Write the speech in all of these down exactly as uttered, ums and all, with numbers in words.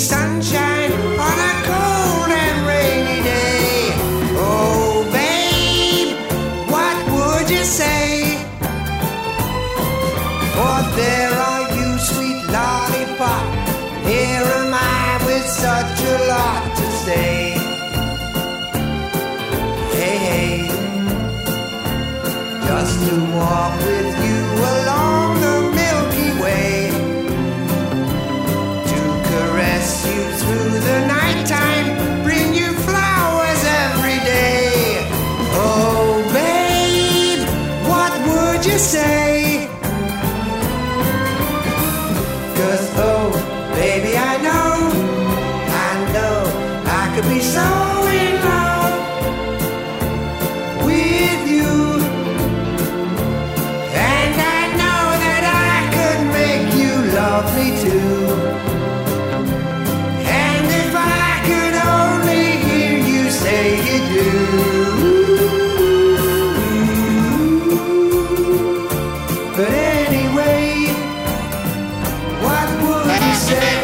sunshine on a cold and rainy day. Oh, babe, what would you say? For there are you, sweet lollipop. Here am I with such a lot to say. Hey, hey, just to walk with you along the Milky Way, to caress you through the nighttime, bring you flowers every day. Oh, babe, what would you say? 'Cause, oh, baby, I know, I know I could be so in love with you. And I know that I could make you love me too. And if I could only hear you say you do. But anyway, what would you say?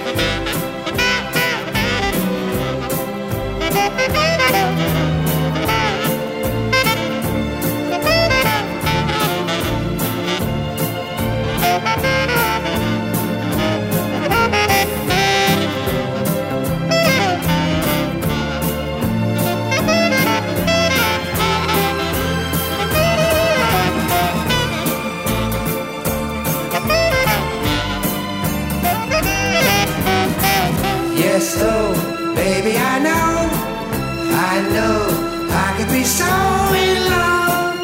Yes, oh, baby, I know, I know I could be so in love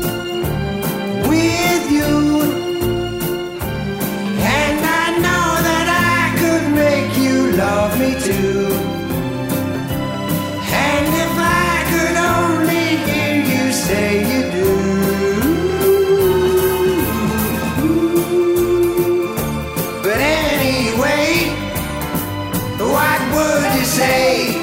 with you. And I know that I could make you love me too. And if I could only hear you say you do. But anyway, what would you say?